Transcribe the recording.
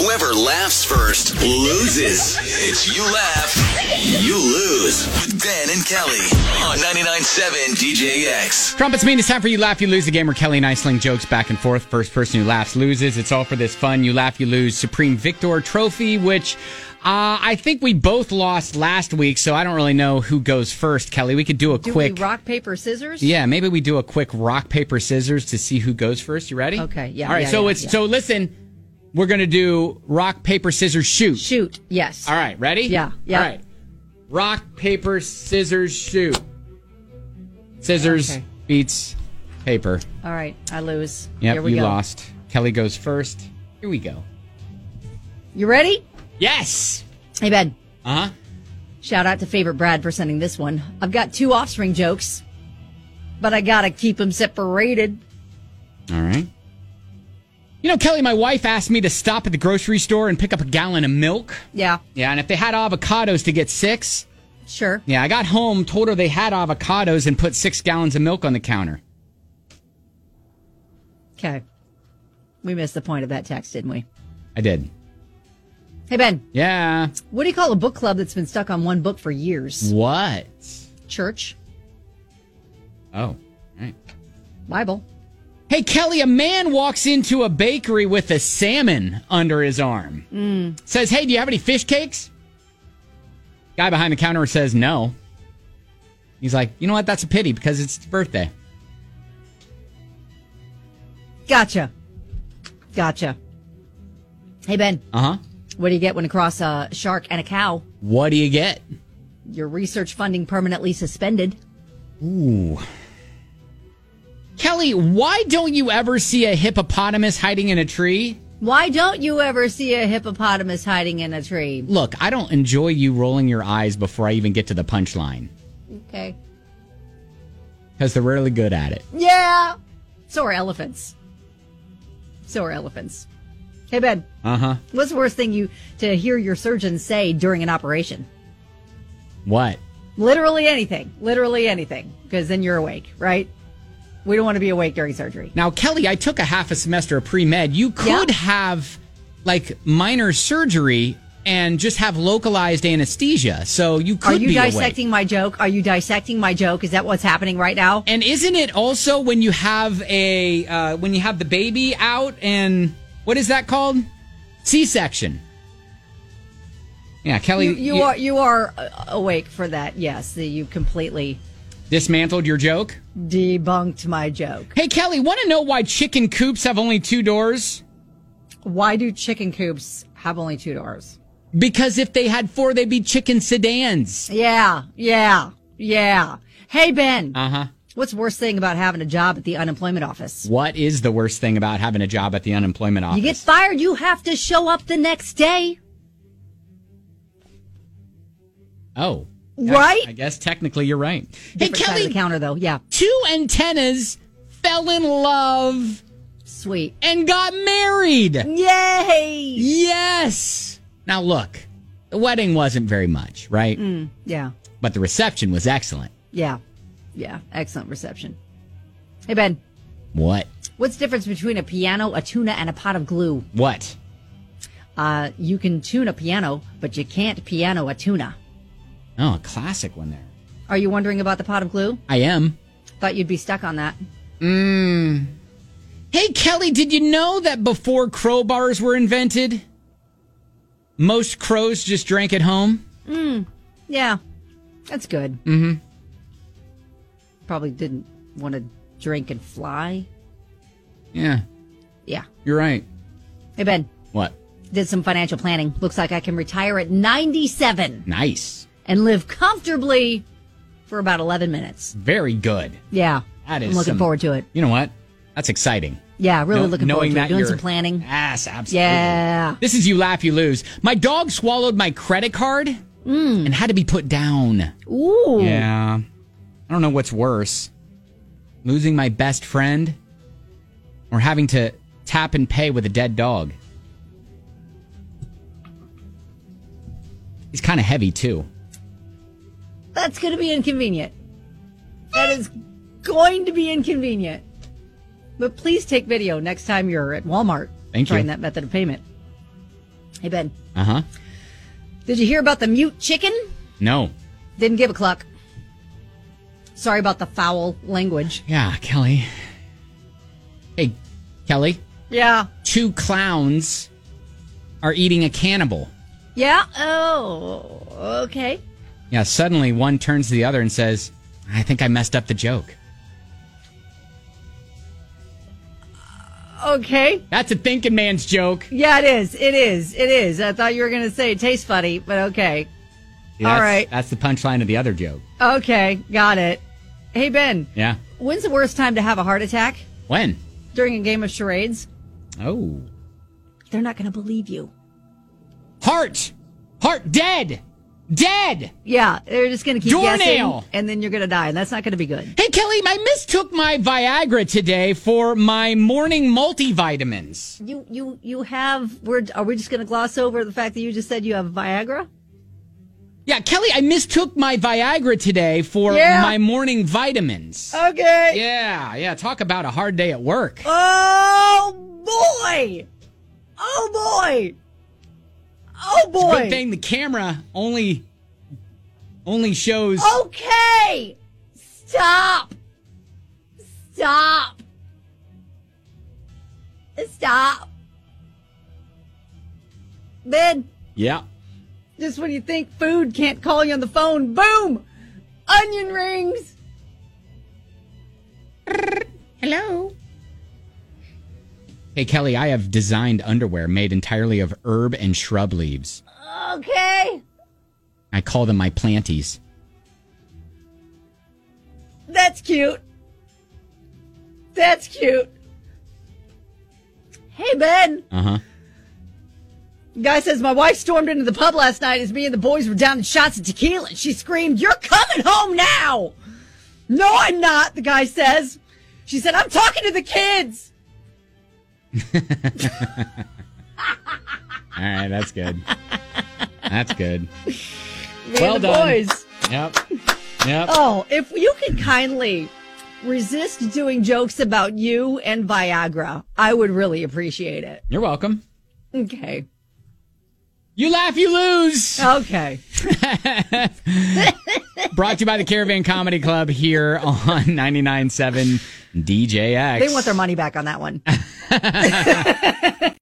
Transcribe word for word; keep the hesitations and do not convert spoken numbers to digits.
Whoever laughs first loses. It's You Laugh, You Lose with Dan and Kelly on ninety-nine point seven D J X. Trumpets mean it's time for You Laugh, You Lose, the game where Kelly and I sling jokes back and forth. First person who laughs loses. It's all for this fun You Laugh, You Lose Supreme Victor Trophy, which uh, I think we both lost last week, so I don't really know who goes first, Kelly. We could do a do quick... we rock, paper, scissors? Yeah, maybe we do a quick rock, paper, scissors to see who goes first. You ready? Okay, yeah. All right, yeah, so yeah, it's yeah. so listen, we're going to do rock, paper, scissors, shoot. Shoot, yes. All right, ready? Yeah, yeah. All right. Rock, paper, scissors, shoot. Scissors Okay. beats paper. All right, I lose. Yep, Here we you go. lost. Kelly goes first. Here we go. You ready? Yes! Hey, Ben. Uh-huh. Shout out to Favorite Brad for sending this one. I've got two offspring jokes, but I gotta keep them separated. All right. You know, Kelly, my wife asked me to stop at the grocery store and pick up a gallon of milk. Yeah, Yeah, and if they had avocados to get six. sure. Yeah, I got home, told her they had avocados, and put six gallons of milk on the counter. Okay. We missed the point of that text, didn't we? I did. Hey, Ben. Yeah. What do you call a book club that's been stuck on one book for years? What? Church. Oh, all right. Bible. Hey, Kelly, a man walks into a bakery with a salmon under his arm. Mm. Says, hey, do you have any fish cakes? Guy behind the counter says no. He's like, you know what? That's a pity because it's his birthday. Gotcha. Gotcha. Hey, Ben. Uh-huh. What do you get when you cross a shark and a cow? What do you get? Your research funding permanently suspended. Ooh. Kelly, why don't you ever see a hippopotamus hiding in a tree? Why don't you ever see a hippopotamus hiding in a tree? Look, I don't enjoy you rolling your eyes before I even get to the punchline. Okay. Because they're really good at it. Yeah. So are elephants. So are elephants. Hey, Ben. Uh-huh. What's the worst thing you to hear your surgeon say during an operation? What? Literally anything. Literally anything. Because then you're awake, right? We don't want to be awake during surgery. Now, Kelly, I took a half a semester of pre-med. You could Yeah. have, like, minor surgery and just have localized anesthesia. So you could Are you be dissecting awake. my joke? Are you dissecting my joke? Is that what's happening right now? And isn't it also when you have a, uh, when you have the baby out and, what is that called? C-section. Yeah, Kelly. You, you, you are you are uh, awake for that. Yes, you completely dismantled your joke? debunked my joke. Hey, Kelly, want to know why chicken coops have only two doors? Why do chicken coops have only two doors? Because if they had four, they'd be chicken sedans. Yeah, yeah, yeah. Hey, Ben. Uh-huh. What's the worst thing about having a job at the unemployment office? What is the worst thing about having a job at the unemployment office? You get fired, you have to show up the next day. Oh. Right? I, I guess technically you're right. Different hey, side of Kelly, the counter, though. Yeah. two antennas fell in love Sweet. and got married. Yay! Yes. Now, look, the wedding wasn't very much, right? Mm, yeah. But the reception was excellent. Yeah. Yeah. Excellent reception. Hey, Ben. What? What's the difference between a piano, a tuna, and a pot of glue? What? Uh, you can tune a piano, but you can't piano a tuna. Oh, a classic one there. Are you wondering about the pot of glue? I am. Thought you'd be stuck on that. Mmm. Hey, Kelly, did you know that before crowbars were invented, most crows just drank at home? Mm. Yeah. That's good. Mm-hmm. Probably didn't want to drink and fly. Yeah, Yeah. you're right. Hey, Ben. What? Did some financial planning. Looks like I can retire at ninety-seven Nice. and live comfortably for about eleven minutes. Very good. Yeah. That is I'm looking some- forward to it. You know what? That's exciting. Yeah, really No- looking knowing forward to that it. Doing you're- some planning. Yes, absolutely. Yeah. This is You Laugh, You Lose. My dog swallowed my credit card Mm. and had to be put down. Ooh. Yeah. I don't know what's worse. Losing my best friend or having to tap and pay with a dead dog. He's kind of heavy, too. That's going to be inconvenient. That is going to be inconvenient. But please take video next time you're at Walmart Thank trying you. that method of payment. Hey, Ben. Uh-huh. Did you hear about the mute chicken? No. Didn't give a cluck. Sorry about the foul language. Yeah, Kelly. Hey, Kelly. Yeah. Two clowns are eating a cannibal. Yeah? Oh, okay. Yeah, suddenly one turns to the other and says, I think I messed up the joke. Okay. That's a thinking man's joke. Yeah, it is. It is. It is. I thought you were going to say it tastes funny, but okay. Yeah, All that's, right. That's the punchline of the other joke. Okay. Got it. Hey, Ben. Yeah. When's the worst time to have a heart attack? When? During a game of charades. Oh. They're not going to believe you. Heart! Heart dead! Dead! Yeah, they're just going to keep Doornail. guessing, and then you're going to die, and that's not going to be good. Hey, Kelly, I mistook my Viagra today for my morning multivitamins. You you you have, we're, are we just going to gloss over the fact that you just said you have Viagra? Yeah, Kelly, I mistook my Viagra today for Yeah. my morning vitamins. Okay. Yeah, yeah, talk about a hard day at work. Oh, boy. Oh, boy. Oh, boy. Good thing the camera only only shows. Okay. Stop. Stop. Stop. Ben, Yeah. just when you think food can't call you on the phone, boom! Onion rings. Hello. Hey, Kelly, I have designed underwear made entirely of herb and shrub leaves. Okay. I call them my planties. That's cute. That's cute. Hey, Ben. Uh-huh. Guy says, my wife stormed into the pub last night as me and the boys were down in shots of tequila. She screamed, "You're coming home now!" "No, I'm not," the guy says. She said, "I'm talking to the kids." All right, that's good. That's good. Me Well and the done. boys. Yep. Yep. Oh, if you could kindly resist doing jokes about you and Viagra, I would really appreciate it. You're welcome. Okay. You laugh, you lose. Okay. Brought to you by the Caravan Comedy Club here on ninety-nine point seven D J X. They want their money back on that one.